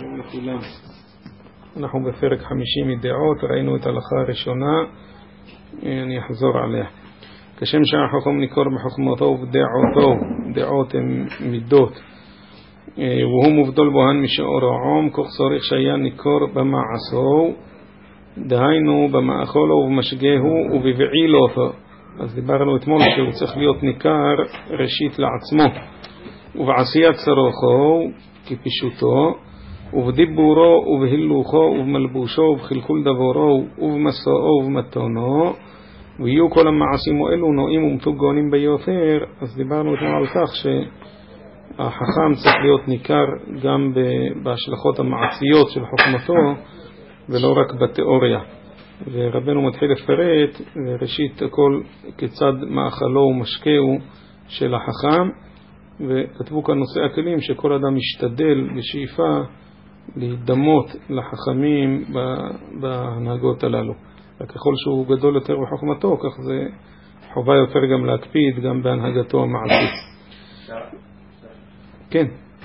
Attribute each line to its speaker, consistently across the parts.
Speaker 1: שלום לכולם. אנחנו בפרק 50 מדעות, ראינו את ההלכה הראשונה, אני אחזור עליה. כשם שהחכם ניכור בחוכמתו ובדעותו, דעות הן מידות, והוא מובדל בוהן משאור העום, כך צריך שהיה ניכור במעשו, דהיינו במאכולו ובמשגהו ובבעילותו. אז דיברנו אתמול שהוא צריך להיות ניכר ראשית לעצמו, ובעשיית צרוכו כפשוטו, ובדיבורו ובהילוכו ובמלבושו ובחלקול דבורו ובמסעו ובמתונו, ויהיו כל המעשים האלו נועים ומתוגונים ביותר. אז דיברנו אתמול על כך שהחכם צריך להיות ניכר גם בהשלכות המעשיות של חוכמתו ולא רק בתיאוריה. ורבנו מתחיל לפרט ראשית הכל כיצד מאכלו ומשקהו של החכם, וכתבו כאן נושאי הכלים שכל אדם משתדל בשאיפה להידמות לחכמים בהנהגות הללו. וככל שהוא גדול יותר בחוכמתו, כך זה חובה יותר גם להקפיד גם בהנהגתו המעשית. כן.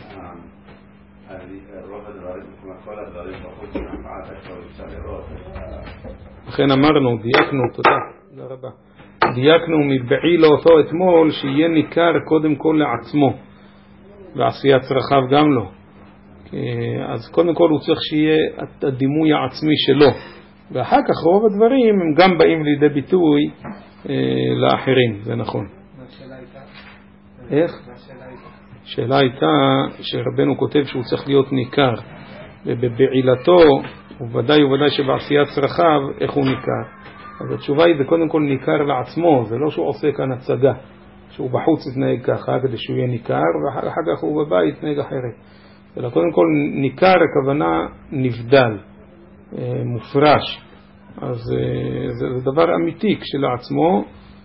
Speaker 2: רוב הדברים, כל הדברים בחוץ מהפעת הכל אפשר לראות.
Speaker 1: לכן אמרנו, דייקנו, תודה רבה. דייקנו מבעילו אותו אתמול שיהיה ניכר קודם כל לעצמו, ועשיית צרכיו גם לא. אז קודם כל הוא צריך שיהיה הדימוי העצמי שלו, ואחר כך רוב הדברים הם גם באים לידי ביטוי לאחרים, זה נכון. איך? השאלה הייתה שרבנו כותב שהוא צריך להיות ניכר, ובבעילתו ובוודאי שבעשיית צרכיו איך הוא ניכר. אז התשובה היא זה קודם כל ניכר לעצמו, זה לא שהוא עושה כאן הצגה, שהוא בחוץ יתנהג ככה כדי שהוא יהיה ניכר, ואחר כך הוא בבית יתנהג אחרת. אלא קודם כל ניכר הכוונה נבדל, מופרש. אז זה דבר אמיתי כשלעצמו,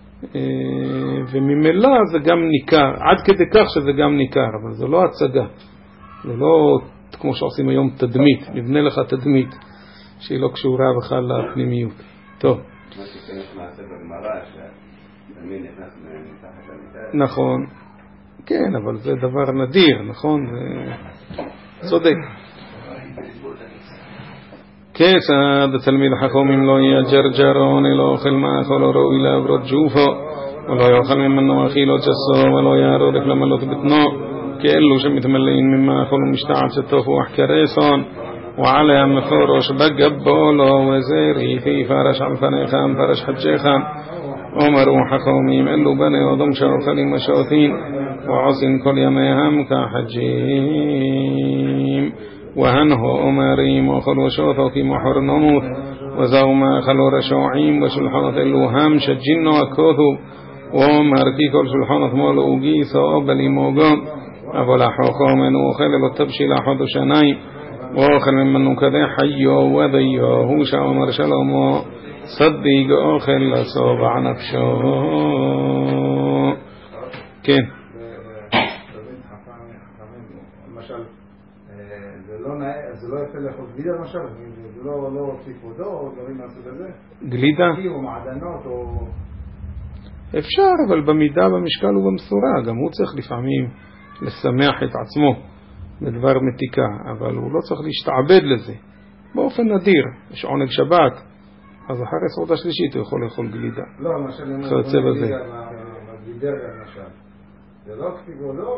Speaker 1: וממילא זה גם ניכר, עד כדי כך שזה גם ניכר, אבל זה לא הצגה, זה לא כמו שעושים היום תדמית, נבנה לך תדמית שהיא לא קשורה בכלל לפנימיות. טוב.
Speaker 2: מה שכנס מעשה בגמרא, שתמיד נכנס מתחת למיטה.
Speaker 1: נכון, כן, אבל זה דבר נדיר, נכון? צודק. כיצד תלמיד חכמים לא יהיה ג'רג'רון, לא אוכל מאכול או ראוי לעברות ג'ופו, ולא יאכל ממנו אכילו ג'סו, ולא יערור למלות בטנו, כאלו שמתמלאים ממאכול ומשתעל שטופו אחקרסון, وعلى مفروش بقبولو وزيري في فرش على فنيخان فرش حجيخان ومروا حقوميم إلو بني وضمشا وخلي مشوثين وعصن كل يميهم كحجيم وهنهو أمريم وخلو شوثو في محر نموت وزوما خلو رشوعيم وشلحانة إلو همش الجن وكوثو ومركي كل شلحانة مولو وقيسو أبلي موقام أبولا حقومين وخلو التبشي لحظ شنايم واخر ممن كذا حيو وذيو شاء مرشلهم صدق اخر لصوبع نفسه כן.
Speaker 3: למשל, זה לא יפה לאכול גלידה למשל, זה לא הוציא כבודו או דברים מהסוג הזה?
Speaker 1: גלידה?
Speaker 3: או מעדנות או...
Speaker 1: אפשר, אבל במידה, במשקל ובמשורה, גם הוא צריך לפעמים לשמח את עצמו בדבר מתיקה, אבל הוא לא צריך להשתעבד לזה באופן נדיר. יש עונג שבת, אז אחרי סעודה שלישית הוא יכול לאכול גלידה.
Speaker 3: לא, למשל אם הוא
Speaker 1: בזה.
Speaker 3: גלידה למשל, זה לא כפי גודלו?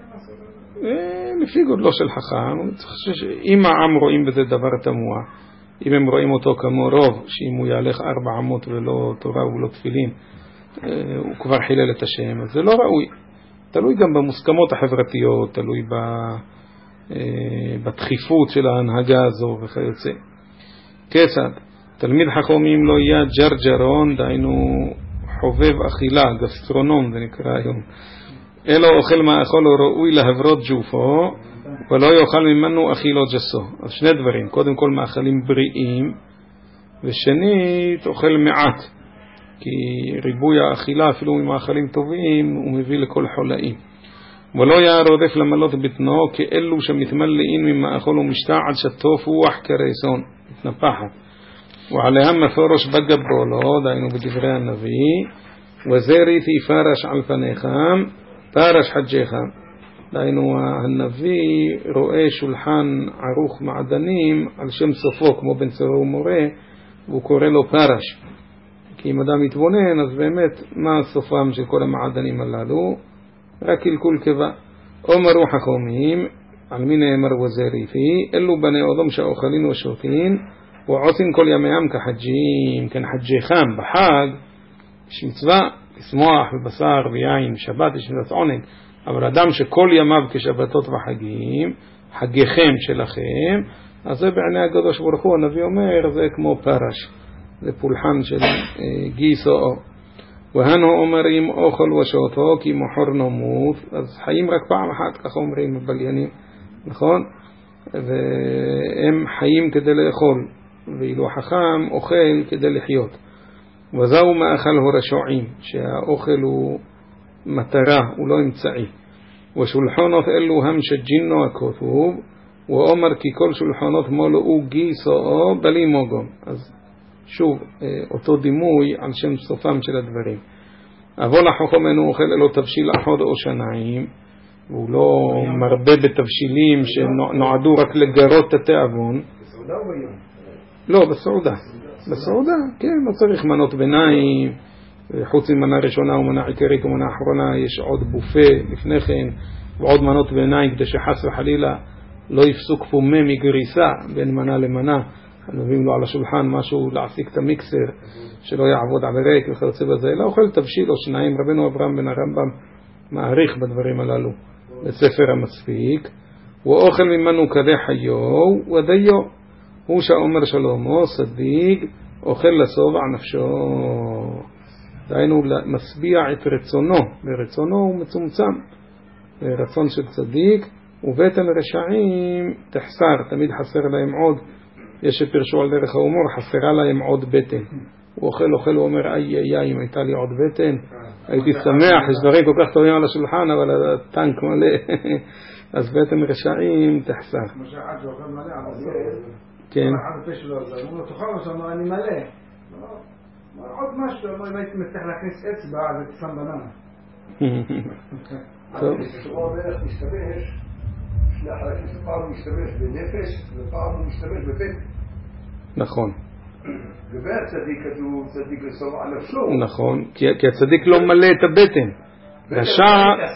Speaker 1: לפי גודלו של חכם. אם העם רואים בזה דבר תמוה, אם הם רואים אותו כמו רוב, שאם הוא יהלך 4 אמות ולא תורה ולא תפילין הוא כבר חילל את השם, אז זה לא ראוי. תלוי גם במוסכמות החברתיות, תלוי בדחיפות של ההנהגה הזו וכיוצא. כיצד תלמיד חכמים לא יהיה ג'רג'רון, דהיינו חובב אכילה, גסטרונום זה נקרא היום, אלא אוכל מאכול או ראוי להברות ג'ופו, ולא יאכל ממנו אכילו ג'סו. אז שני דברים, קודם כל מאכלים בריאים, ושנית אוכל מעט, כי ריבוי האכילה אפילו ממאכלים טובים הוא מביא לכל חולאים. ולא יערודף למלות בטנו כאלו שמתמלאים ממאכול ומשתע עד שטופו אחקרסון, מתנפחת. ועליהם מפורש בגבולו, דהיינו בדברי הנביא, וזריתי פרש על פניכם פרש חג'יכם, דהיינו הנביא רואה שולחן ערוך מעדנים על שם סופו כמו בן צרור מורה, והוא קורא לו פרש. כי אם אדם מתבונן, אז באמת מה סופם של כל המעדנים הללו? רק קלקול קיבה. אומרו חכמים, על מי נאמר וזריפי, אלו בני אדם שאוכלים ושותים ועושים כל ימיהם כחג'ים, כן חג'י חם. בחג יש מצווה לשמוח בבשר ויין, שבת יש מצוות עונג, אבל אדם שכל ימיו כשבתות וחגים, חגיכם שלכם, אז זה בעיני הקדוש ברוך הוא. הנביא אומר זה כמו פרש, זה פולחן של גיסו. והנו אומרים אוכל ושותו כי מחר נמות, אז חיים רק פעם אחת, כך אומרים הבליינים, נכון? והם חיים כדי לאכול, ואילו החכם אוכל כדי לחיות. וזהו מאכל הרשעים, שהאוכל הוא מטרה, הוא לא אמצעי. ושולחנות אלו הם שג'ינו הכתוב, ואומר כי כל שולחנות מולאו גיסו בלי מוגום. אז שוב, אותו דימוי על שם סופם של הדברים. אבל החכם אינו אוכל אלו תבשיל אחד או שניים, והוא לא מרבה בתבשילים שנועדו רק לגרות את התיאבון.
Speaker 3: בסעודה או ביום?
Speaker 1: לא, בסעודה. בסעודה, כן, לא צריך מנות ביניים, חוץ ממנה ראשונה ומנה עיקרית ומנה אחרונה, יש עוד בופה לפני כן, ועוד מנות ביניים, כדי שחס וחלילה לא יפסוק פומה מגריסה בין מנה למנה. נביאים לו על השולחן משהו להעסיק את המיקסר, שלא יעבוד על ריק וכיוצא בזה, אלא אוכל תבשיל או שניים. רבנו אברהם בן הרמב"ם מעריך בדברים הללו בספר המספיק. ואוכל ממנו כדי חיו ודיו, הוא שאומר שלמה צדיק אוכל לשובע נפשו, דהיינו משביע את רצונו, ורצונו הוא מצומצם, רצון של צדיק. ובטן רשעים תחסר, תמיד חסר להם עוד. יש שפרשו על דרך ההומור, חסרה להם עוד בטן. הוא אוכל, הוא אומר איי, אם הייתה לי עוד בטן הייתי שמח, יש דברים כל כך טובים על השולחן אבל הטנק מלא. אז בטן רשעים תחסר.
Speaker 3: כמו שאחד שאוכל מלא על הסוף,
Speaker 1: כן,
Speaker 3: אחד הפה שלו, אז הוא אומר תאכל משהו, אני מלא. עוד משהו, אם הייתי מצליח להכניס אצבע אז הייתי שם בננה.
Speaker 1: טוב.
Speaker 4: כששלמה המלך משתמש, פעם הוא משתמש בנפש ופעם הוא משתמש בבטן.
Speaker 1: נכון.
Speaker 4: לגבי הצדיק כתוב צדיק לשובע נפשו.
Speaker 1: נכון, כי הצדיק לא מלא את הבטן. רשע,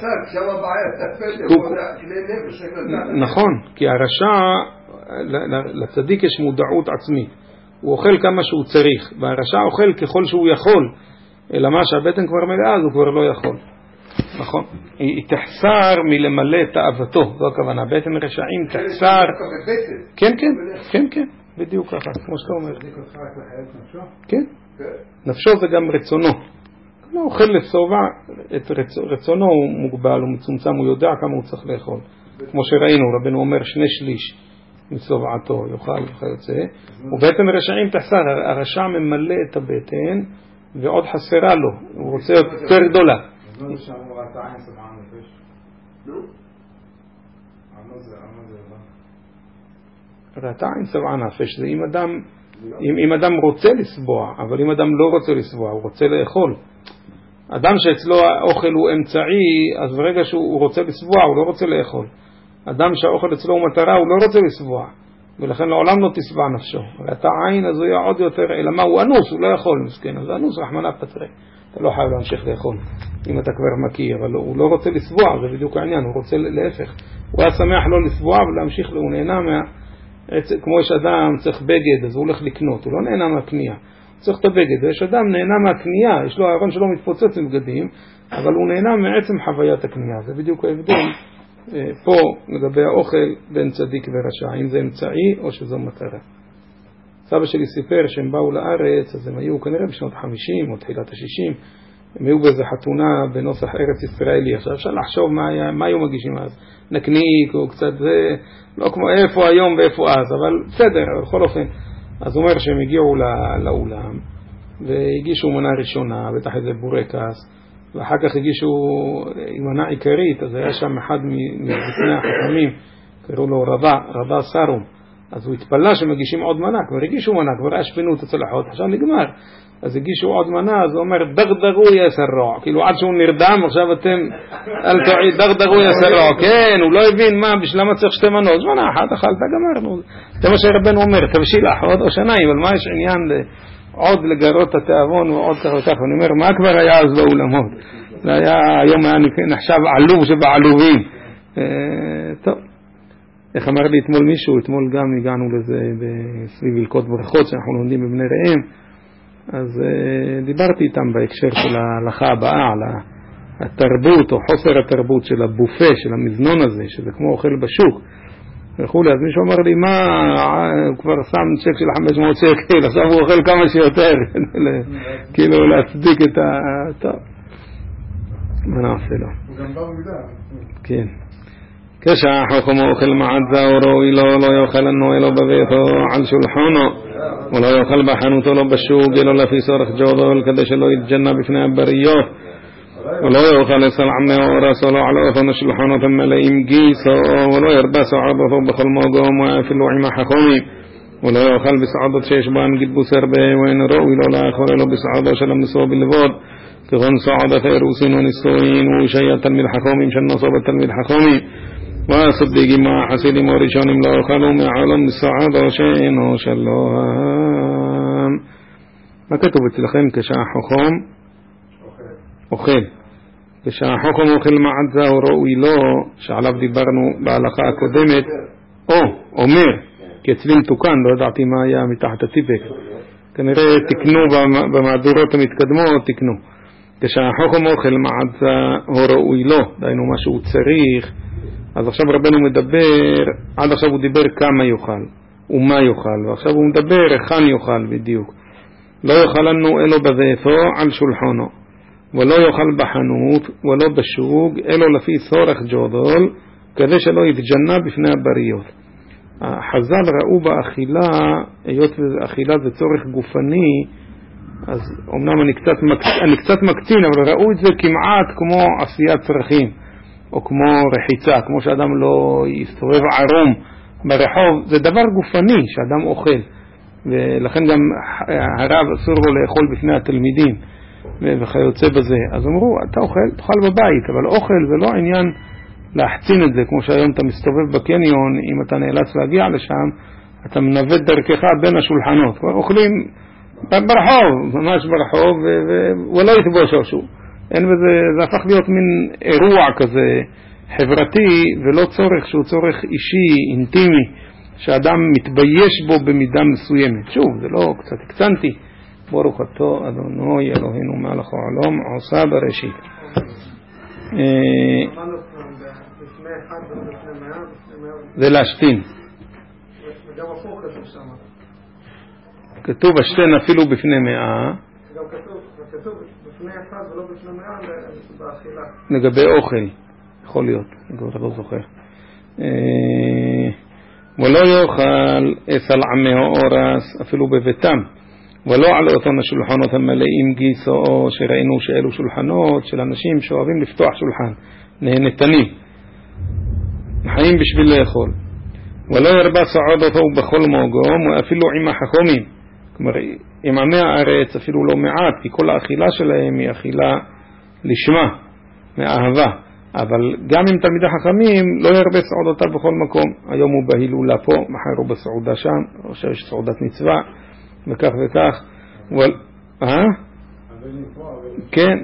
Speaker 1: נכון, כי הרשע, לצדיק יש מודעות עצמית, הוא אוכל כמה שהוא צריך, והרשע אוכל ככל שהוא יכול, אלא מה שהבטן כבר מלאה אז הוא כבר לא יכול. נכון, היא תחסר מלמלא את תאוותו, זו הכוונה. בטן רשעים תחסר, כן, בדיוק ככה, כמו שאתה אומר. כן, נפשו זה גם רצונו. לא אוכל לשובע, את רצונו הוא מוגבל, הוא מצומצם, הוא יודע כמה הוא צריך לאכול. כמו שראינו, רבנו אומר 2/3 מסובעתו יאכל וכיוצא. ובטן רשעים תחסר, הרשע ממלא את הבטן ועוד חסרה לו, הוא רוצה יותר גדולה.
Speaker 3: אז לא נשארו רעתיים שבעה נפש? לא. מה זה?
Speaker 1: רעתיים שבעה נפש זה אם אדם רוצה לסבוע, אבל אם אדם לא רוצה לסבוע, הוא רוצה לאכול. אדם שאצלו האוכל הוא אמצעי, אז ברגע שהוא רוצה לסבוע, הוא לא רוצה לאכול. אדם שהאוכל אצלו הוא מטרה, הוא לא רוצה לסבוע, ולכן לעולם לא תסבע נפשו. רעתה עין, אז הוא יהיה עוד יותר, אלא מה, הוא אנוס, הוא לא יכול, מסכן, אז אנוס רחמנא פטרי. אתה לא חייב להמשיך לאכול אם אתה כבר מכיר, אבל הוא לא רוצה לסבוע, זה בדיוק העניין, הוא רוצה להפך. הוא היה שמח לא לסבוע ולהמשיך, הוא נהנה כמו יש אדם צריך בגד, אז הוא הולך לקנות, הוא לא נהנה מהקנייה, צריך את הבגד. ויש אדם נהנה מהקנייה, יש לו הארון שלו מתפוצץ עם בגדים, אבל הוא נהנה מעצם חוויית הקנייה. זה בדיוק ההבדל פה לגבי האוכל בין צדיק ורשע, אם זה אמצעי או שזו מטרה. סבא שלי סיפר שהם באו לארץ, אז הם היו כנראה בשנות 50 או תחילת ה-60, הם היו באיזו חתונה בנוסח ארץ ישראלי. עכשיו אפשר לחשוב מה היו מגישים אז, נקניק או קצת זה, לא כמו איפה היום ואיפה אז, אבל בסדר, בכל אופן. אז הוא אומר שהם הגיעו לאולם והגישו מנה ראשונה, בטח איזה בורקס, ואחר כך הגישו מנה עיקרית. אז היה שם אחד מזקני החכמים, קראו לו רבה סרום, אז הוא התפלא שמגישים עוד מנה, כבר הגישו מנה, כבר אשפנו את הצלחות, עכשיו נגמר. אז הגישו עוד מנה, אז הוא אומר, דגדגו יסרוע, כאילו עד שהוא נרדם, עכשיו אתם, אל תעיד, דגדגו יסרוע, כן, הוא לא הבין מה, בשביל מה צריך שתי מנות, מנה אחת אכלת, גמרנו. זה מה שרבנו אומר, תבשיל אחת או שניים, אבל מה יש עניין עוד לגרות את התיאבון ועוד כך וכך, אני אומר, מה כבר היה אז באולמות? זה היה, היום היה נחשב עלוב שבעלובים. טוב. איך אמר לי אתמול מישהו, אתמול גם הגענו לזה בסביב הלכות ברכות שאנחנו לומדים בבני ראם, אז דיברתי איתם בהקשר של ההלכה הבאה, על התרבות או חוסר התרבות של הבופה, של המזנון הזה, שזה כמו אוכל בשוק וכולי. אז מישהו אמר לי, מה, הוא כבר שם צ'ק של 500 שקל, עכשיו הוא אוכל כמה שיותר, כאילו להצדיק את ה... טוב, מה נעשה לו?
Speaker 3: הוא גם בא מגדר.
Speaker 1: כן. כשהחוכם אוכל מעט זאורו לא יאכל הנועלו בביתו על שולחנו ולא יאכל בחנותו לא בשוק אלא לפי צורך ג'ודול כדי שלא יתג'נע בפני הבריות ולא יאכל אצל עמי אורסו לא על אופן השולחנות המלאים גיסו ולא ירבה סעדתו בכל מקום ואפילו עם החכמים ולא יאכל בסעדות שיש בהן גיבוס הרבה ואין ראוי לא לאכול אלא בסעדו של המסוע בלבוד כגון סעדת אירוסין ונישואין ושהיה תלמיד חכמים שנשוא בתלמיד חכמים והסדיקים החסידים הראשונים לא אוכלו מעולם בסעדו שאינו שלהם. מה כתוב אצלכם? כשהחכם אוכל, כשהחכם אוכל מעט זהו ראוי לו, שעליו דיברנו בהלכה הקודמת, או אומר, כי אצלי מתוקן, לא ידעתי מה היה מתחת הטיפק, כנראה תקנו במהדורות המתקדמות, תקנו. כשהחכם אוכל מעט זהו ראוי לו, דיינו מה שהוא צריך, אז עכשיו רבנו מדבר, עד עכשיו הוא דיבר כמה יאכל ומה יאכל, ועכשיו הוא מדבר היכן יאכל בדיוק. לא יאכל לנו אלו בביתו על שולחנו, ולא יאכל בחנות ולא בשוק אלו לפי צורך ג'ודול, כדי שלא יתג'נע בפני הבריות. החז"ל ראו באכילה, היות ואכילה זה צורך גופני, אז אמנם אני קצת מקצין, אבל ראו את זה כמעט כמו עשיית צרכים או כמו רחיצה, כמו שאדם לא יסתובב ערום ברחוב, זה דבר גופני שאדם אוכל, ולכן גם הרב אסור לו לאכול בפני התלמידים וכיוצא בזה. אז אמרו, אתה אוכל, תאכל בבית, אבל אוכל זה לא עניין להחצין את זה, כמו שהיום אתה מסתובב בקניון, אם אתה נאלץ להגיע לשם, אתה מנווט דרכך בין השולחנות, כבר אוכלים ברחוב, ממש ברחוב, ולא יתבושו שוב. אין בזה, זה הפך להיות מין אירוע כזה חברתי, ולא צורך שהוא צורך אישי, אינטימי, שאדם מתבייש בו במידה מסוימת. שוב, זה לא קצת הקצנתי. ברוך אתה אדוני אלוהינו מלך העולם עושה בראשית. זה להשתין.
Speaker 3: וגם הפוך כתוב שם.
Speaker 1: כתוב השתן אפילו בפני 100.
Speaker 3: גם כתוב בפני אחד ולא בפני 100 באכילה.
Speaker 1: לגבי אוכל, יכול להיות, אני לא זוכר. ולא יאכל אצל עמי האורס אפילו בביתם, ולא על אותן השולחנות המלאים גיסו, שראינו שאלו שולחנות של אנשים שאוהבים לפתוח שולחן, נהנתנים, חיים בשביל לאכול. ולא ירבה סעדתו בכל מקום, ואפילו עם החכמים, כלומר עם עמי הארץ אפילו לא מעט, כי כל האכילה שלהם היא אכילה לשמה, מאהבה. אבל גם עם תלמידי חכמים לא ירבה סעודתה בכל מקום. היום הוא בהילולה פה, מחר הוא בסעודה שם, עכשיו יש סעודת מצווה וכך וכך. כן.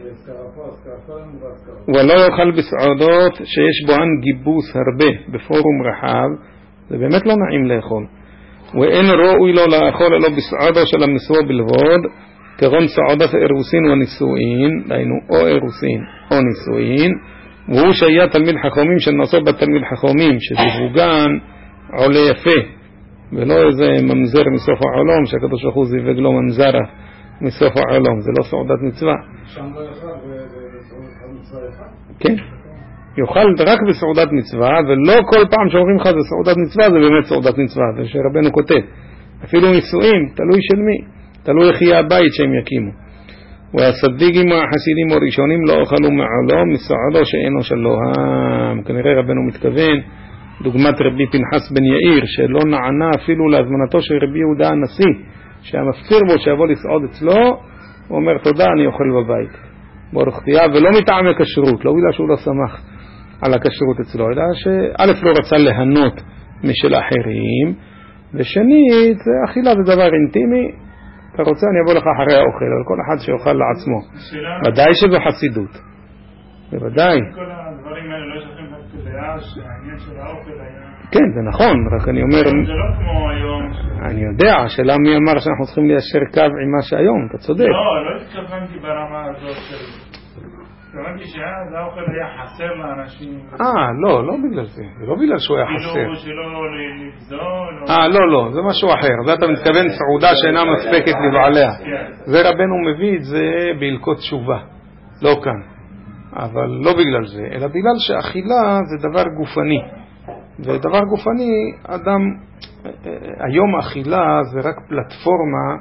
Speaker 1: ולא יאכל בסעודות שיש בוהן גיבוס הרבה בפורום רחב, זה באמת לא נעים לאכול. ואין ראוי לו לאכול אלא בסעודו של המסוע בלבוד, כגון סעודת אירוסין ונישואין, דהיינו או אירוסין או נישואין, והוא שהיה תלמיד חכמים שנשוא בתלמיד חכמים, שזיווגן עולה יפה, ולא איזה ממזר מסוף העולם, שהקדוש ברוך הוא זיווג לו ממזרה מסוף העולם, זה לא סעודת מצווה.
Speaker 3: שם לא יאכל בסעודת מצווה יאכל?
Speaker 1: כן, יאכל רק בסעודת מצווה, ולא כל פעם שאומרים לך זה סעודת מצווה, זה באמת סעודת מצווה, זה שרבנו כותב. אפילו נישואים, תלוי של מי, תלוי איך יהיה הבית שהם יקימו. והסדיקים החסידים הראשונים לא אוכלו מעולם מסעדו שאינו שלהם. כנראה רבנו מתכוון דוגמת רבי פנחס בן יאיר, שלא נענה אפילו להזמנתו של רבי יהודה הנשיא, שהיה מפציר בו שיבוא לסעוד אצלו, הוא אומר תודה, אני אוכל בבית. ברוך תהיה, ולא מטעמי כשרות, לא בגלל שהוא לא שמח על הכשרות אצלו, אלא שא' לא רצה ליהנות משל אחרים, ושנית, אכילה זה דבר אינטימי, אתה רוצה אני אבוא לך אחרי האוכל, אבל כל אחד שיאכל לעצמו. ודאי שזו חסידות. בוודאי.
Speaker 5: כל הדברים האלה לא שכם דעה שהעניין של האוכל היה...
Speaker 1: כן, זה נכון, רק אני אומר...
Speaker 5: זה לא כמו היום...
Speaker 1: אני יודע, השאלה מי אמר שאנחנו צריכים ליישר קו עם מה שהיום, אתה צודק.
Speaker 5: לא התכוונתי ברמה הזאת של... התכוונתי שאז האוכל היה חסר לאנשים...
Speaker 1: לא בגלל זה. זה לא בגלל שהוא היה חסר.
Speaker 5: כאילו שלא לבזול...
Speaker 1: לא, זה משהו אחר. זה אתה מתכוון סעודה שאינה מספקת לבעליה. זה רבנו מביא את זה בהלכות תשובה. לא כאן. אבל לא בגלל זה, אלא בגלל שאכילה זה דבר גופני. ודבר גופני, אדם, היום אכילה זה רק פלטפורמה,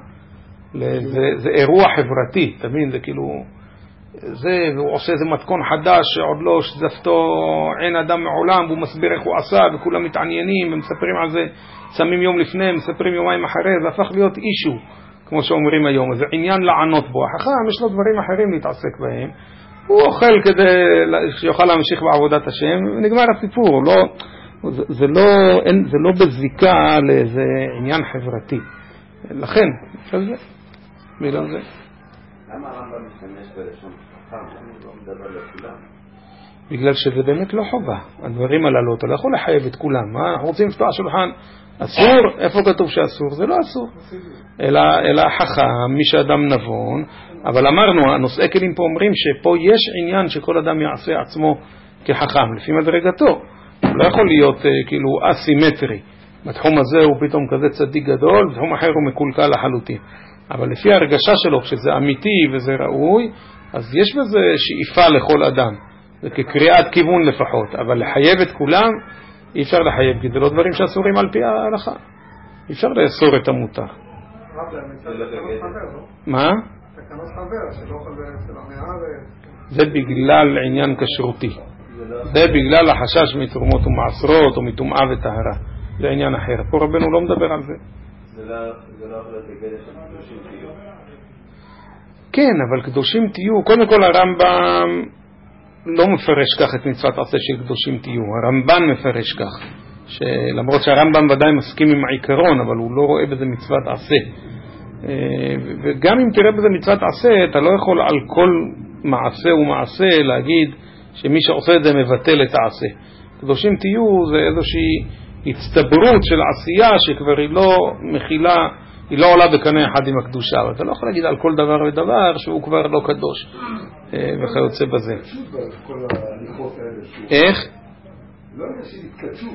Speaker 1: זה אירוע חברתי, תבין, זה כאילו, והוא עושה איזה מתכון חדש שעוד לא שזפתו אין אדם מעולם, והוא מסביר איך הוא עשה, וכולם מתעניינים, ומספרים על זה, שמים יום לפני, מספרים יומיים אחרי, זה הפך להיות אישו, כמו שאומרים היום, זה עניין לענות בו. החכם יש לו דברים אחרים להתעסק בהם, הוא אוכל כדי שיוכל להמשיך בעבודת השם, ונגמר הסיפור. זה לא בזיקה לאיזה עניין חברתי. לכן, עכשיו זה, בגלל זה.
Speaker 2: למה הרמב"ם משתמש בלשון חכם? למה הוא לא מדבר לכולם?
Speaker 1: בגלל שזה באמת לא חובה. הדברים הללו, אתה לא יכול לחייב את כולם. אנחנו רוצים לפתוח שולחן, אסור? איפה כתוב שאסור? זה לא אסור. אלא חכם, מי שאדם נבון. אבל אמרנו, הנושאי כלים פה אומרים שפה יש עניין שכל אדם יעשה עצמו כחכם, לפי מדרגתו. הוא לא יכול להיות כאילו אסימטרי. בתחום הזה הוא פתאום כזה צדיק גדול, בתחום אחר הוא מקולקל לחלוטין. אבל לפי הרגשה שלו, כשזה אמיתי וזה ראוי, אז יש בזה שאיפה לכל אדם. זה כקריאת כיוון לפחות. אבל לחייב את כולם, אי אפשר לחייב, כי זה לא דברים שאסורים על פי ההלכה. אי אפשר לאסור את המותר. מה?
Speaker 3: תקנות חבר, שלא אוכל אצל המערה.
Speaker 1: זה בגלל עניין כשרותי. זה בגלל החשש מתרומות ומעשרות או מטומאה וטהרה. זה עניין אחר. פה רבנו לא מדבר על זה.
Speaker 2: זה לא יכול להיות בגלל של קדושים תהיו.
Speaker 1: כן, אבל קדושים תהיו. קודם כל הרמב"ם לא מפרש כך את מצוות עשה של קדושים תהיו. הרמב"ן מפרש כך. למרות שהרמב"ם ודאי מסכים עם העיקרון, אבל הוא לא רואה בזה מצוות עשה. וגם אם תראה בזה מצוות עשה, אתה לא יכול על כל מעשה ומעשה להגיד שמי שעושה את זה מבטל את העשה. קדושים תהיו זה איזושהי הצטברות של עשייה שכבר היא לא מכילה, היא לא עולה בקנה אחד עם הקדושה, אבל אתה לא יכול להגיד על כל דבר ודבר שהוא כבר לא קדוש וכיוצא בזה. איך?
Speaker 4: לא יודע שהתקדשו.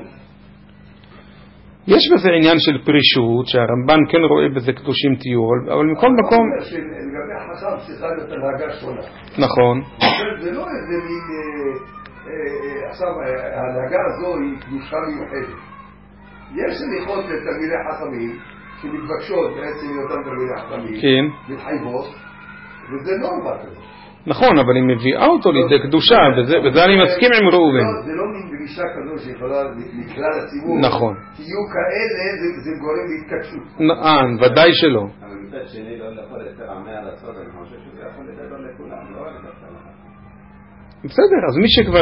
Speaker 1: יש בזה עניין של פרישות, שהרמב"ן כן רואה בזה קדושים תהיו, אבל מכל מקום...
Speaker 4: לגבי החכם צריכה להיות הנהגה שונה.
Speaker 1: נכון.
Speaker 4: זה לא איזה מין... עכשיו, ההנהגה הזו היא קדושה מיוחדת. יש סליחות לתלמידי חכמים שמתבקשות בעצם לאותם תלמידי חכמים.
Speaker 1: כן.
Speaker 4: מתחייבות, וזה לא נורא כזה.
Speaker 1: נכון, אבל היא מביאה אותו לידי קדושה, וזה אני מסכים עם ראובן.
Speaker 4: זה לא מין דרישה כזו שיכולה לכלל הציבור.
Speaker 1: נכון.
Speaker 4: תהיו כאלה, זה גורם להתקדשות.
Speaker 1: ודאי שלא.
Speaker 2: אבל מצד שני לא יכול יותר עמי על הסוד, אני חושב שזה יכול לדבר לכולם, לא רק לדבר.
Speaker 1: בסדר, אז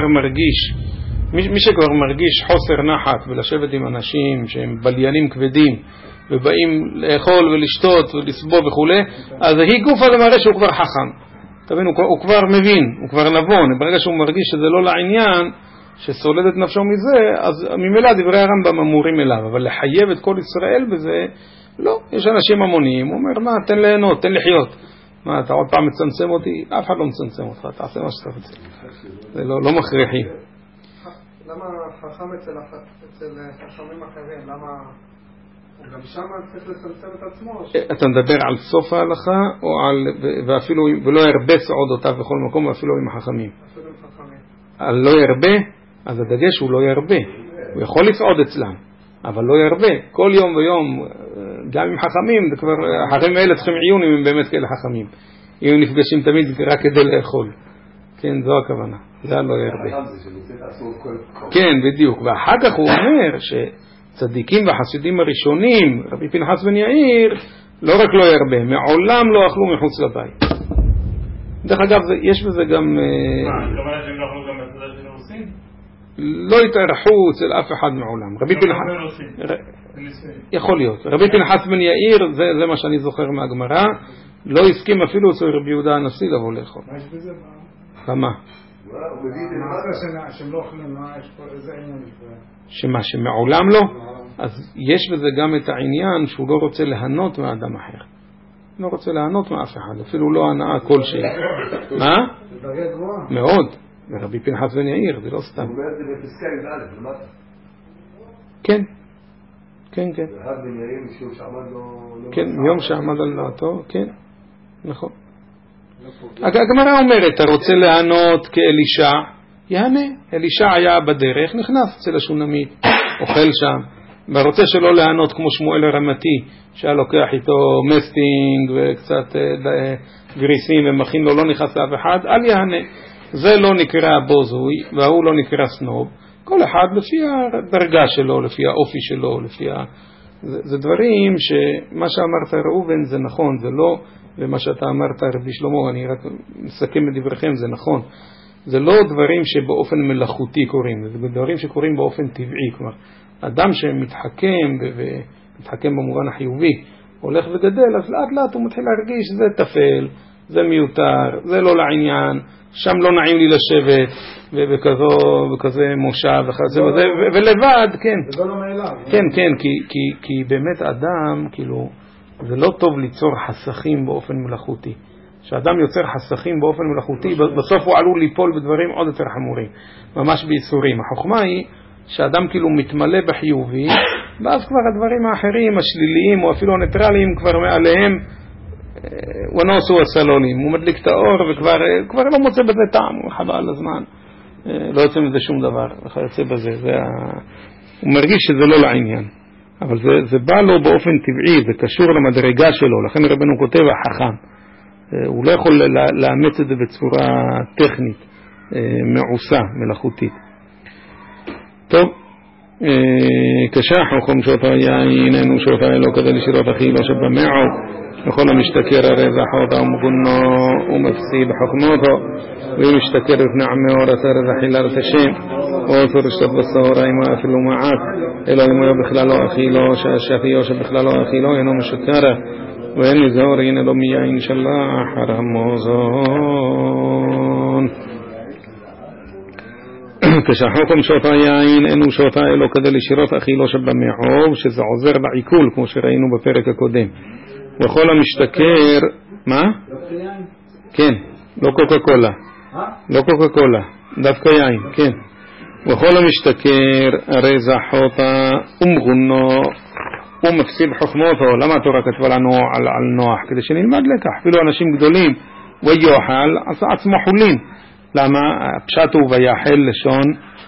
Speaker 1: מי שכבר מרגיש חוסר נחת ולשבת עם אנשים שהם בליינים כבדים ובאים לאכול ולשתות ולסבוב וכו', אז היא גופה למראה שהוא כבר חכם. תבין, הוא כבר מבין, הוא כבר נבון. ברגע שהוא מרגיש שזה לא לעניין, שסולד את נפשו מזה, אז ממילא דברי הרמב"ם אמורים אליו. אבל לחייב את כל ישראל בזה, לא. יש אנשים המוניים, הוא אומר, מה, תן ליהנות, תן לחיות. מה, אתה עוד פעם מצמצם אותי? אף אחד לא מצמצם אותך, תעשה מה שאתה רוצה. זה לא מכריחי.
Speaker 3: למה חכם אצל חכמים אחרים? למה... גם שם צריך לצמצם את עצמו.
Speaker 1: אתה מדבר על סוף ההלכה, ואפילו, ולא ירבה סעודותיו בכל מקום, ואפילו עם החכמים. על לא ירבה, אז הדגש הוא לא ירבה. הוא יכול לסעוד אצלם, אבל לא ירבה. כל יום ויום, גם עם חכמים, החכמים האלה צריכים עיון אם הם באמת כאלה חכמים. אם הם נפגשים תמיד רק כדי לאכול. כן, זו הכוונה. זה לא ירבה. כן, בדיוק. ואחר כך הוא אומר שצדיקים והחסידים הראשונים, רבי פנחס בן יאיר, לא רק לא ירבה, מעולם לא אכלו מחוץ לבית. דרך אגב, יש בזה גם...
Speaker 5: הכוונה שהם לא אכלו גם בצדה של רוסים?
Speaker 1: לא התארחו אצל אף אחד מעולם. רבי פנחס... יכול להיות. רבי פנחס בן יאיר, זה מה שאני זוכר מהגמרא, לא הסכים אפילו אצל רבי יהודה הנשיא לבוא לאכול.
Speaker 3: מה יש בזה?
Speaker 1: למה?
Speaker 3: שהם לא אוכלים, מה יש פה, איזה עניין יש פה?
Speaker 1: שמה, שמעולם לא? אז יש בזה גם את העניין שהוא לא רוצה ליהנות מאדם אחר. לא רוצה ליהנות מאף אחד, אפילו לא הנאה כלשהי. מה?
Speaker 3: זה דרגה גבוהה.
Speaker 1: מאוד. ורבי פנחס בן יאיר, זה לא סתם.
Speaker 4: הוא אומר את זה בפסקה י"א, למטה.
Speaker 1: כן. כן, כן.
Speaker 4: ואחד בן יאיר משום שעמד לו...
Speaker 1: כן, מיום שעמד על דעתו, כן. נכון. הגמרא אומרת, אתה רוצה ליהנות כאלישע, יהנה. אלישע היה בדרך, נכנס אצל השונמית, אוכל שם. ורוצה שלא ליהנות כמו שמואל הרמתי, שהיה לוקח איתו מסטינג וקצת גריסים ומכין לו, לא נכנס לאף אחד, אל יהנה. זה לא נקרא בוזוי, והוא לא נקרא סנוב. כל אחד לפי הדרגה שלו, לפי האופי שלו, זה דברים שמה שאמרת ראובן זה נכון, זה לא, ומה שאתה אמרת רבי שלמה, אני רק מסכם את דבריכם, זה נכון. זה לא דברים שבאופן מלאכותי קורים, זה דברים שקורים באופן טבעי. כלומר, אדם שמתחכם, ומתחכם במובן החיובי, הולך וגדל, אז לאט לאט הוא מתחיל להרגיש זה תפל, זה מיותר, זה לא לעניין, שם לא נעים לי לשבת, וכזה מושב, ולבד, כן.
Speaker 3: זה לא מאליו.
Speaker 1: כן, כן, כי באמת אדם, כאילו, זה לא טוב ליצור חסכים באופן מלאכותי. כשאדם יוצר חסכים באופן מלאכותי, בסוף הוא עלול ליפול בדברים עוד יותר חמורים, ממש בייסורים. החוכמה היא שאדם כאילו מתמלא בחיובי, ואז כבר הדברים האחרים, השליליים או אפילו הניטרליים, כבר מעליהם ונוסו הסלונים. הוא מדליק את האור וכבר לא מוצא בזה טעם, הוא חבל על הזמן, לא יוצא מזה שום דבר, וכיוצא בזה. הוא מרגיש שזה לא לעניין, אבל זה בא לו באופן טבעי, זה קשור למדרגה שלו. לכן רבנו כותב החכם, הוא לא יכול לאמץ את זה בצורה טכנית, מעושה, מלאכותית. טוב, כשח חום שותה יין, אינו שותה אלו כדי לשירות אחי לא שבמעו, וכל המשתכר הרי זחותה ומגונו ומפסיד חוכמותו, ואם משתכר לפני עמי אור עשר זחילה לתשם, או אסור לשתות בסהוריים אפילו מעט, אלו אם הוא בכלל לא אכילו, שהשפיעו שבכלל לא אכילו, אינו משכרה, ואין לזהור הנה לא מיין שלח הרמוזון. כשחוכם שותה יין, אינו שותה אלו כדי לשירות אכילו שבמעוב, שזה עוזר לעיכול, כמו שראינו בפרק הקודם. וכל המשתכר, מה? כן, לא קוקה קולה. לא קוקה קולה, דווקא יין, כן. וכל המשתכר הרי זחותה ומגונו ומפסיד חוכמותו. למה התורה כתבה לנו על נוח? כדי שנלמד לקח. אפילו אנשים גדולים ויוחל עשה עצמו חולין. למה? הפשט הוא ויחל לשון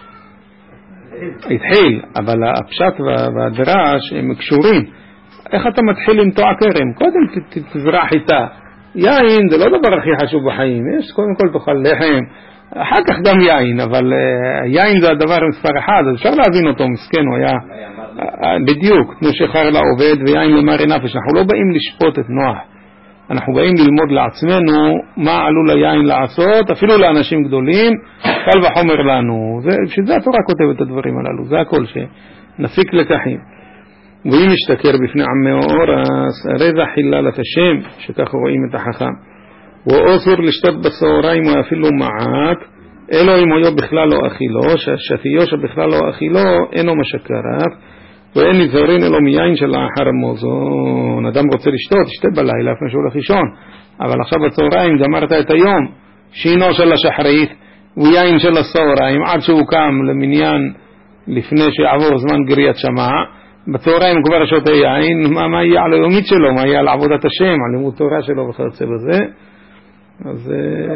Speaker 1: התחיל, אבל הפשט והדרש הם קשורים. איך אתה מתחיל לנטוע כרם? קודם תזרע חיטה. יין זה לא דבר הכי חשוב בחיים. יש קודם כל תאכל לחם, אחר כך גם יין, אבל יין זה הדבר מספר אחד, אז אפשר להבין אותו, מסכן, הוא היה בדיוק, תנו שחר לעובד ויין למרי נפש. אנחנו לא באים לשפוט את נוח, אנחנו באים ללמוד לעצמנו מה עלול היין לעשות, אפילו לאנשים גדולים, קל וחומר לנו. בשביל זה התורה כותבת את הדברים הללו, זה הכל, שנפיק לקחים. ואם משתכר בפני עמי אורס, הרי זה חיללת השם, שככה רואים את החכם. ואוסור לשתות בסהריים ואפילו מעט, אלו אם הוא בכלל לא אכילו, שהשפיעו שבכלל לא אכילו, אינו משכרת, ואין נזהרין אלו מיין של האחר המוזון. אדם רוצה לשתות, ישתה בלילה לפני שהוא הולך לישון, אבל עכשיו בצהריים גמרת את היום, שינו של השחרית ויין של הסהריים, עד שהוא קם למניין לפני שיעבור זמן גריית שמע, בצהריים כבר שותה יין, מה יהיה על היומית שלו, מה יהיה על עבודת השם, על לימוד תורה שלו וכיוצא בזה. אז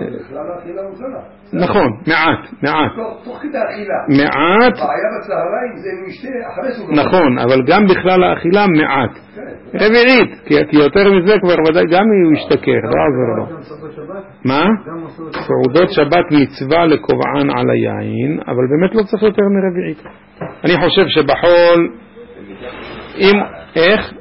Speaker 1: נכון, מעט
Speaker 4: תוך כדי האכילה,
Speaker 1: מעט,
Speaker 4: בעיה בצהריים זה משתה אחרי סוגר,
Speaker 1: נכון, אבל גם בכלל האכילה מעט. רביעית, כי יותר מזה כבר ודאי גם הוא ישתכר, לא עזור לו. מה? סעודות שבת מצווה לקובען על היין, אבל באמת לא צריך יותר מרביעית. אני חושב שבחול, אם, איך?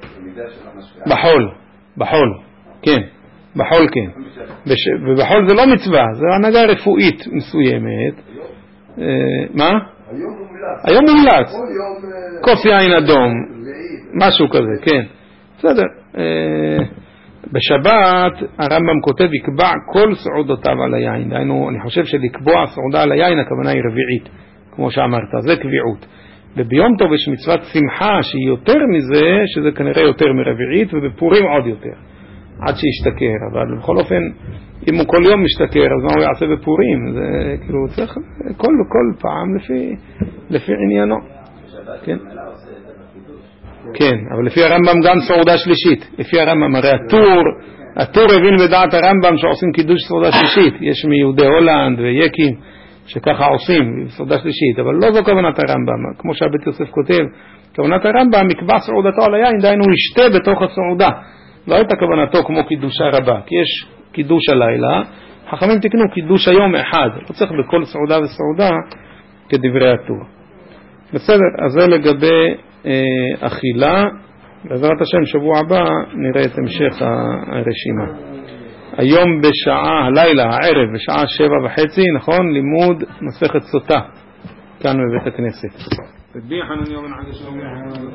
Speaker 1: בחול, כן, בחול כן. ובחול זה לא מצווה, זה הנהגה רפואית מסוימת. מה? היום מומלץ. כוס יין אדום, משהו כזה, כן. בסדר. בשבת הרמב"ם כותב יקבע כל סעודותיו על היין. דהיינו, אני חושב שלקבוע סעודה על היין הכוונה היא רביעית, כמו שאמרת, זה קביעות. וביום טוב יש מצוות שמחה שהיא יותר מזה, שזה כנראה יותר מרביעית, ובפורים עוד יותר, עד שישתכר. אבל בכל אופן, אם הוא כל יום משתכר, אז מה הוא יעשה בפורים? זה כאילו צריך כל פעם לפי עניינו. כן? כן, אבל לפי הרמב"ם גם סעודה שלישית. לפי הרמב"ם, הרי הטור הבין בדעת הרמב"ם שעושים קידוש סעודה שלישית. יש מיהודי הולנד ויקים שככה עושים סעודה שלישית, אבל לא זו כוונת הרמב"ם. כמו שהבית יוסף כותב, כוונת הרמב"ם מקבע סעודתו על היין, דהיינו הוא ישתה בתוך הסעודה. לא הייתה כוונתו כמו קידוש הרבה, כי יש קידוש הלילה, חכמים תקנו קידוש היום אחד, לא צריך בכל סעודה וסעודה כדברי הטור. בסדר, אז זה לגבי אכילה. בעזרת השם שבוע הבא נראה את המשך הרשימה. היום בשעה, הלילה, הערב, בשעה 7:30, נכון? לימוד מסכת סוטה כאן בבית הכנסת.